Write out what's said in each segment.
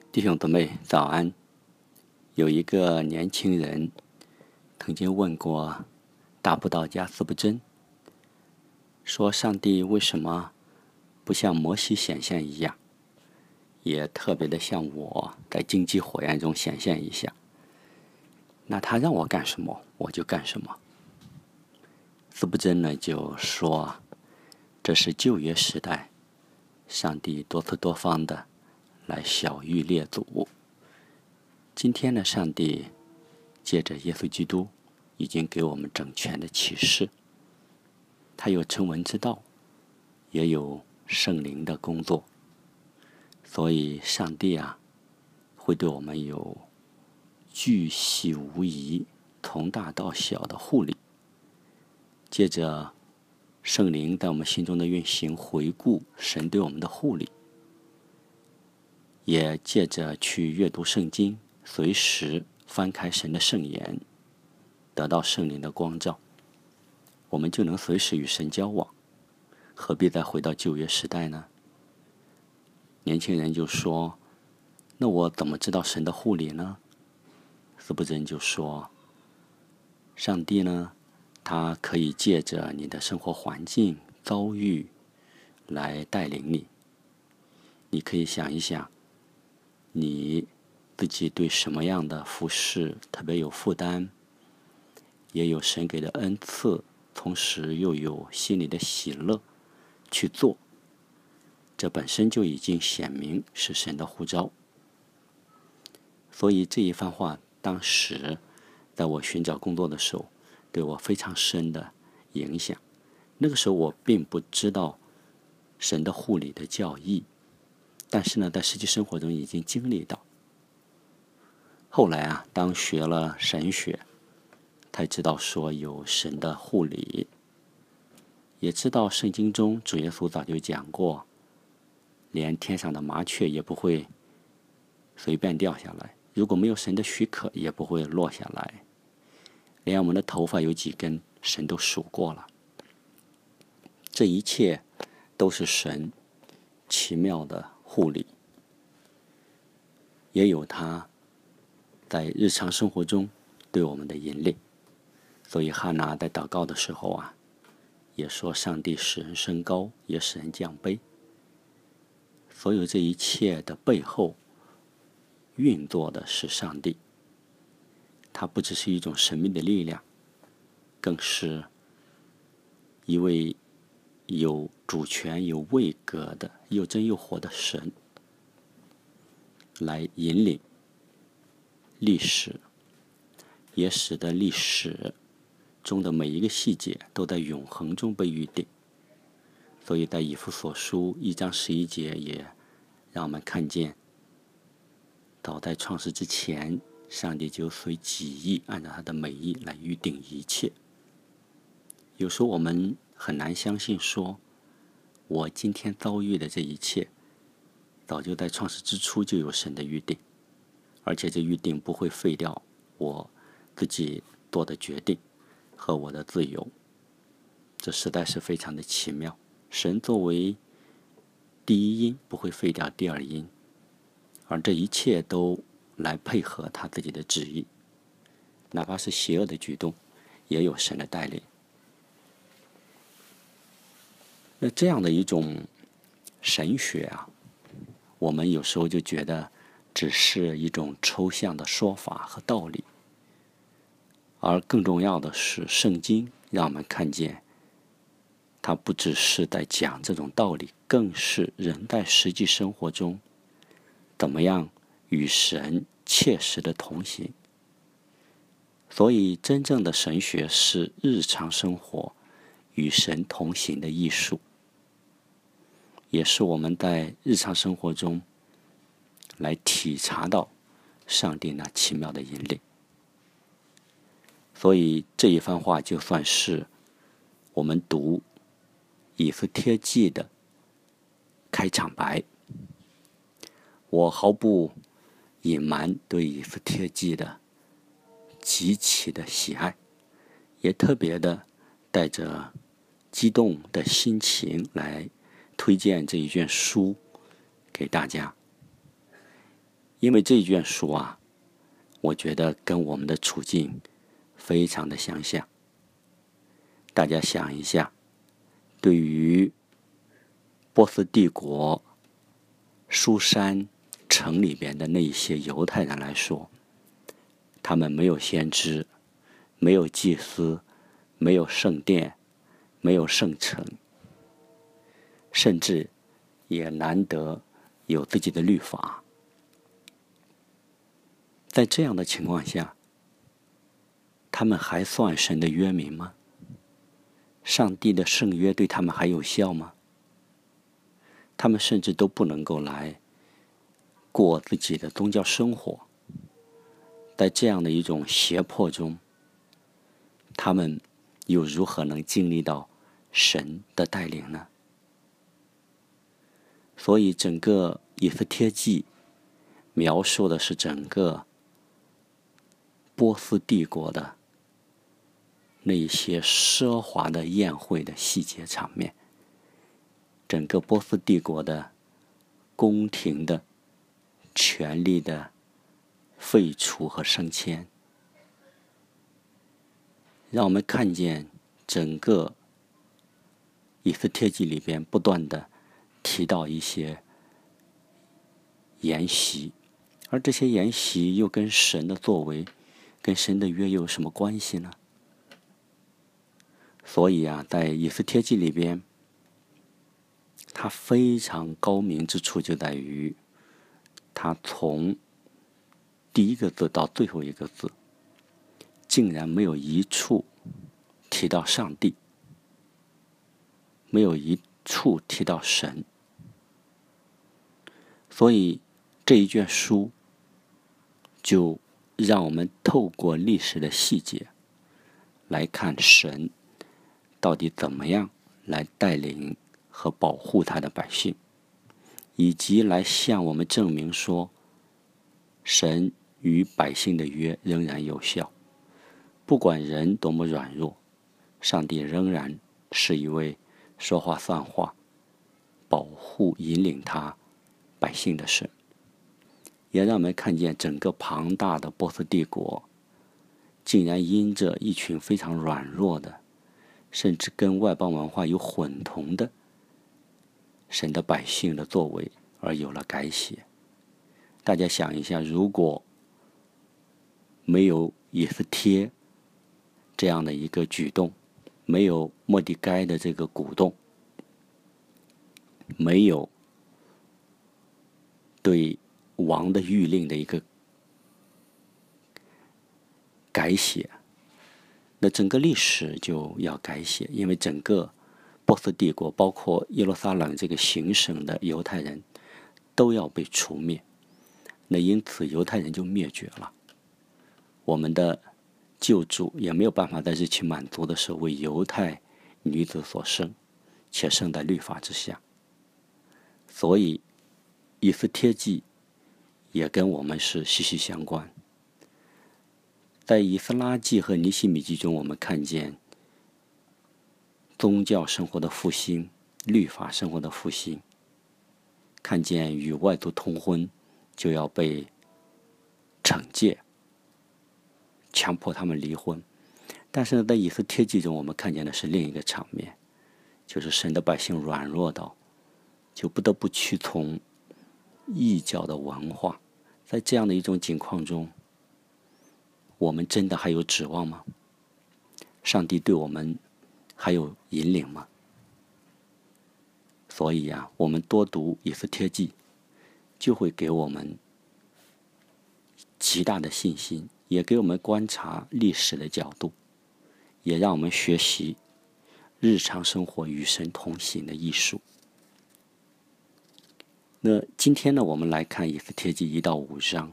弟兄姊妹早安。有一个年轻人曾经问过大布道家司布真，说上帝为什么不像摩西显现一样，也特别的像我在荆棘火焰中显现一下，那他让我干什么我就干什么。司布真呢就说，这是旧约时代上帝多次多方的来晓谕列祖，今天呢，上帝借着耶稣基督已经给我们整全的启示，他有成文之道，也有圣灵的工作，所以上帝会对我们有巨细无遗，从大到小的护理，借着圣灵在我们心中的运行，回顾神对我们的护理，也借着去阅读圣经，随时翻开神的圣言，得到圣灵的光照，我们就能随时与神交往，何必再回到旧约时代呢？年轻人就说，那我怎么知道神的护理呢？司布真就说，上帝呢，他可以借着你的生活环境遭遇来带领你。你可以想一想，你自己对什么样的服事特别有负担，也有神给的恩赐，同时又有心里的喜乐去做，这本身就已经显明是神的呼召。所以这一番话当时在我寻找工作的时候对我非常深的影响。那个时候我并不知道神的护理的教义，但是呢，在实际生活中已经经历到。后来当学了神学，才知道说有神的护理，也知道圣经中主耶稣早就讲过，连天上的麻雀也不会随便掉下来，如果没有神的许可也不会落下来，连我们的头发有几根神都数过了。这一切都是神奇妙的护理，也有他在日常生活中对我们的引领。所以哈拿在祷告的时候也说上帝使人升高，也使人降卑。所有这一切的背后运作的是上帝，它不只是一种神秘的力量，更是一位有主权有位格的又真又活的神来引领历史，也使得历史中的每一个细节都在永恒中被预定。所以在以弗所书1章11节也让我们看见，早在创世之前，上帝就随己意按照他的美意来预定一切。有时候我们很难相信说，我今天遭遇的这一切早就在创世之初就有神的预定，而且这预定不会废掉我自己做的决定和我的自由，这实在是非常的奇妙。神作为第一因不会废掉第二因，而这一切都来配合他自己的旨意，哪怕是邪恶的举动也有神的带领。那这样的一种神学我们有时候就觉得只是一种抽象的说法和道理，而更重要的是圣经让我们看见，它不只是在讲这种道理，更是人在实际生活中怎么样与神切实的同行。所以真正的神学是日常生活与神同行的艺术，也是我们在日常生活中来体察到上帝那奇妙的引领。所以这一番话就算是我们读以斯帖记的开场白。我毫不隐瞒对以斯帖记的极其的喜爱，也特别的带着激动的心情来推荐这一卷书给大家。 因为这一卷书啊，我觉得跟我们的处境非常的相像。大家想一下，对于波斯帝国书珊城里边的那一些犹太人来说，他们没有先知，没有祭司，没有圣殿，没有圣城，甚至也难得有自己的律法。在这样的情况下，他们还算神的约民吗？上帝的圣约对他们还有效吗？他们甚至都不能够来过自己的宗教生活。在这样的一种胁迫中，他们又如何能经历到神的带领呢？所以整个以斯帖记描述的是整个波斯帝国的那一些奢华的宴会的细节场面，整个波斯帝国的宫廷的权力的废除和升迁，让我们看见整个以斯帖记里边不断的提到一些筵席，而这些筵席又跟神的作为、跟神的约有什么关系呢？所以啊，在以斯帖记里边，它非常高明之处就在于，它从第一个字到最后一个字，竟然没有一处提到上帝，没有一处提到神。所以这一卷书就让我们透过历史的细节来看神到底怎么样来带领和保护他的百姓，以及来向我们证明说，神与百姓的约仍然有效。不管人多么软弱，上帝仍然是一位说话算话、保护引领他百姓的神。也让我们看见整个庞大的波斯帝国竟然因着一群非常软弱的，甚至跟外邦文化有混同的神的百姓的作为而有了改写。大家想一下，如果没有以斯帖这样的一个举动，没有末底该的这个鼓动，没有对王的谕令的一个改写，那整个历史就要改写。因为整个波斯帝国，包括耶路撒冷这个行省的犹太人都要被除灭，那因此犹太人就灭绝了。我们的救主也没有办法在日期满足的时候为犹太女子所生，且生在律法之下。所以以斯帖记也跟我们是息息相关。在以斯拉记和尼希米记中，我们看见宗教生活的复兴、律法生活的复兴，看见与外族通婚就要被惩戒，强迫他们离婚。但是呢，在以斯帖记中，我们看见的是另一个场面，就是神的百姓软弱到就不得不屈从异教的文化。在这样的一种境况中，我们真的还有指望吗？上帝对我们还有引领吗？所以啊，我们多读以斯帖记，就会给我们极大的信心，也给我们观察历史的角度，也让我们学习日常生活与神同行的艺术。那今天呢，我们来看以斯帖记1到5章。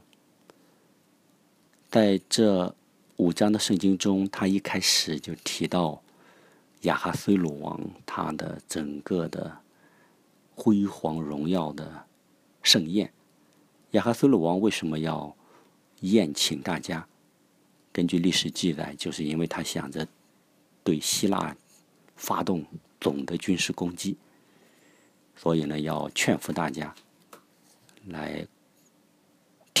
在这5章的圣经中，他一开始就提到亚哈随鲁王他的整个的辉煌荣耀的盛宴。亚哈随鲁王为什么要宴请大家？根据历史记载，就是因为他想着对希腊发动总的军事攻击，所以呢，要劝服大家来听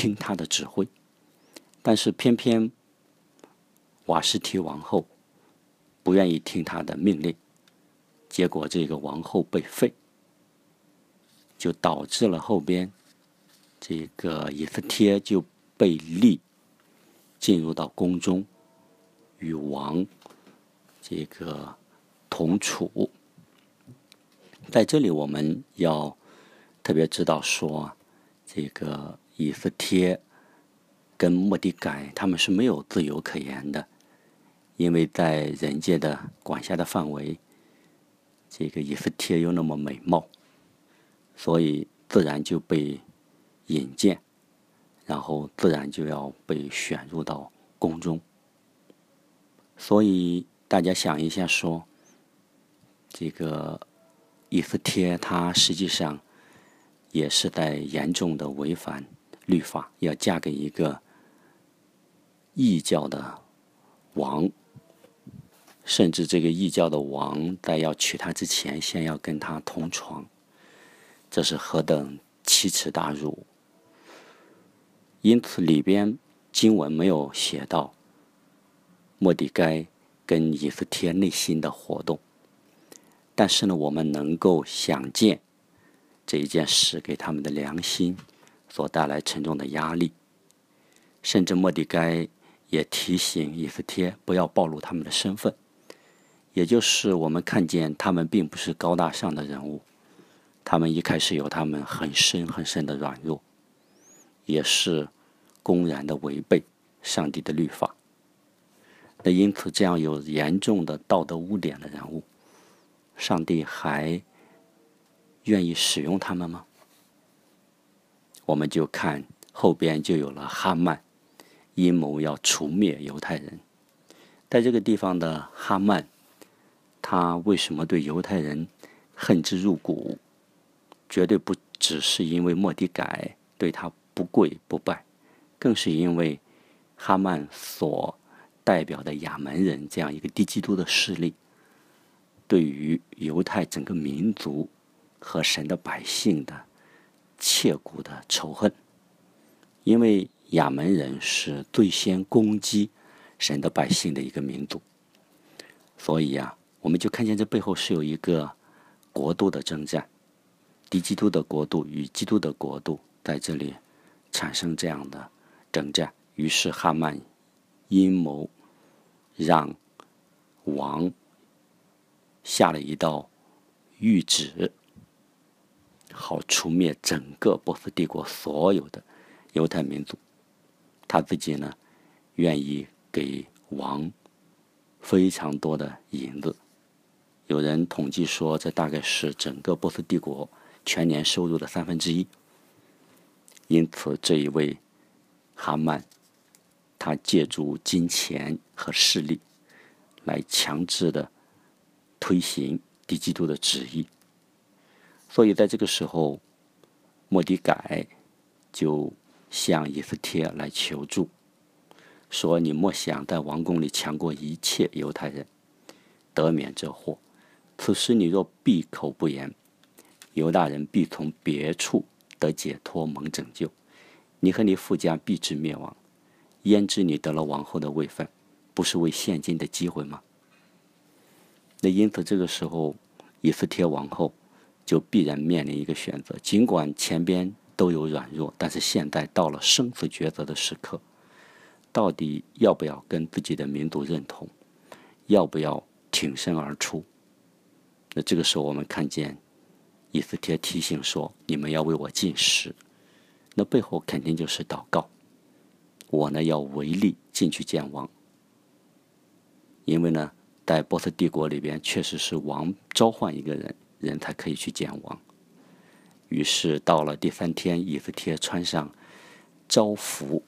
听他的指挥。但是偏偏瓦实提王后不愿意听他的命令，结果这个王后被废，就导致了后边这个以斯帖就被立进入到宫中，与王这个同处。在这里我们要特别知道说，这个以斯帖跟末底改他们是没有自由可言的，因为在人界的管辖的范围，这个以斯帖又那么美貌，所以自然就被引荐，然后自然就要被选入到宫中。所以大家想一下说，这个以斯帖他实际上也是在严重的违反律法，要嫁给一个异教的王，甚至这个异教的王在要娶她之前，先要跟她同床，这是何等奇耻大辱！因此里边经文没有写到末底改跟以斯帖内心的活动，但是呢，我们能够想见这一件事给他们的良心所带来沉重的压力，甚至末底改也提醒以斯帖不要暴露他们的身份，也就是我们看见他们并不是高大上的人物，他们一开始有他们很深很深的软弱，也是公然的违背上帝的律法。那因此这样有严重的道德污点的人物，上帝还愿意使用他们吗？我们就看后边就有了哈曼阴谋要除灭犹太人。在这个地方的哈曼，他为什么对犹太人恨之入骨？绝对不只是因为末底改对他不跪不拜，更是因为哈曼所代表的亚门人这样一个敌基督的势力，对于犹太整个民族和神的百姓的切骨的仇恨。因为亚门人是最先攻击神的百姓的一个民族，所以我们就看见这背后是有一个国度的征战，敌基督的国度与基督的国度在这里产生这样的征战。于是哈曼阴谋让王下了一道谕旨，好除灭整个波斯帝国所有的犹太民族。他自己呢，愿意给王非常多的银子，有人统计说这大概是整个波斯帝国全年收入的1/3。因此这一位哈曼，他借助金钱和势力来强制的推行敌基督的旨意。所以在这个时候，末底改就向以斯帖来求助，说你莫想在王宫里强过一切犹太人，得免这祸。此时你若闭口不言，犹大人必从别处得解脱蒙拯救，你和你父家必至灭亡。焉知你得了王后的位分，不是为现今的机会吗？那因此这个时候以斯帖王后就必然面临一个选择，尽管前边都有软弱，但是现在到了生死抉择的时刻，到底要不要跟自己的民族认同，要不要挺身而出？那这个时候我们看见以斯帖提醒说，你们要为我禁食，那背后肯定就是祷告。我呢要违例进去见王，因为呢在波斯帝国里边确实是王召唤一个人才可以去见王。于是到了第3天，以斯帖穿上朝服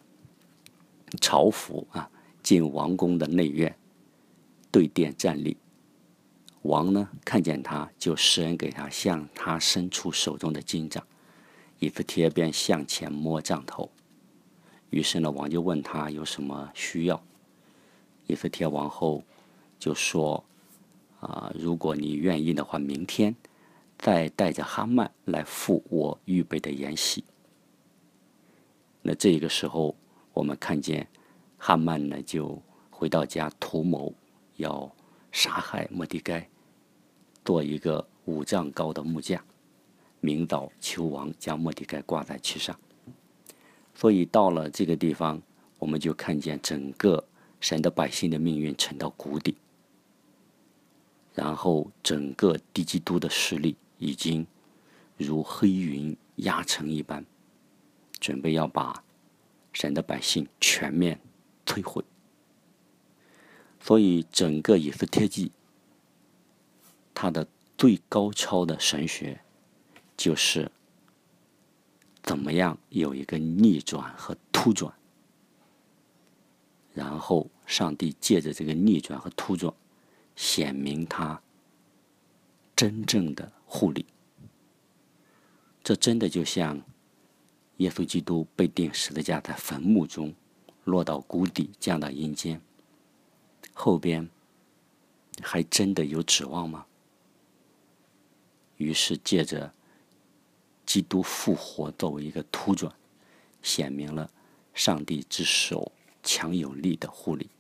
进王宫的内院，对殿站立。王呢看见他，就施恩给他，向他伸出手中的金杖，以斯帖便向前摸杖头。于是呢，王就问他有什么需要。以斯帖王后就说如果你愿意的话，明天再带着哈曼来赴我预备的筵席。 那这个时候，我们看见哈曼呢就回到家图谋要杀害末底改，做一个5丈高的木架，明早求王将末底改挂在其上。所以到了这个地方，我们就看见整个神的百姓的命运沉到谷底，然后整个敌基督的势力已经如黑云压城一般，准备要把神的百姓全面摧毁。所以整个以斯帖记，它的最高超的神学就是怎么样有一个逆转和突转，然后上帝借着这个逆转和突转显明他真正的护理。这真的就像耶稣基督被钉十字架在坟墓中，落到谷底，降到阴间，后边还真的有指望吗？于是借着基督复活作为一个突转，显明了上帝之手强有力的护理。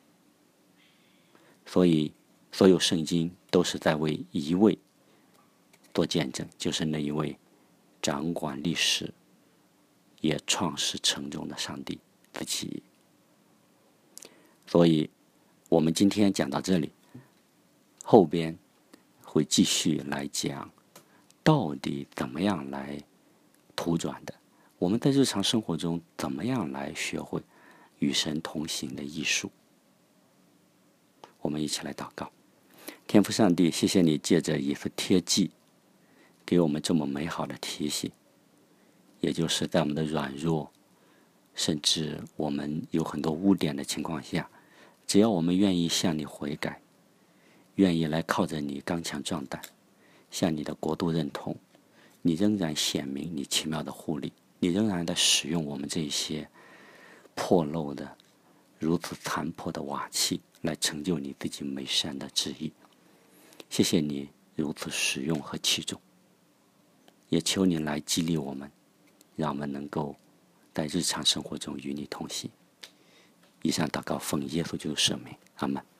所以所有圣经都是在为一位做见证，就是那一位掌管历史也创始成终的上帝自己。所以我们今天讲到这里，后边会继续来讲到底怎么样来突转的，我们在日常生活中怎么样来学会与神同行的艺术。我们一起来祷告。天父上帝，谢谢你借着以斯帖记给我们这么美好的提醒，也就是在我们的软弱，甚至我们有很多污点的情况下，只要我们愿意向你悔改，愿意来靠着你刚强壮胆，向你的国度认同，你仍然显明你奇妙的护理，你仍然在使用我们这些破漏的如此残破的瓦器来成就你自己美善的旨意。谢谢你如此使用和器重，也求你来激励我们，让我们能够在日常生活中与你同行。以上祷告奉耶稣基督圣名，阿们。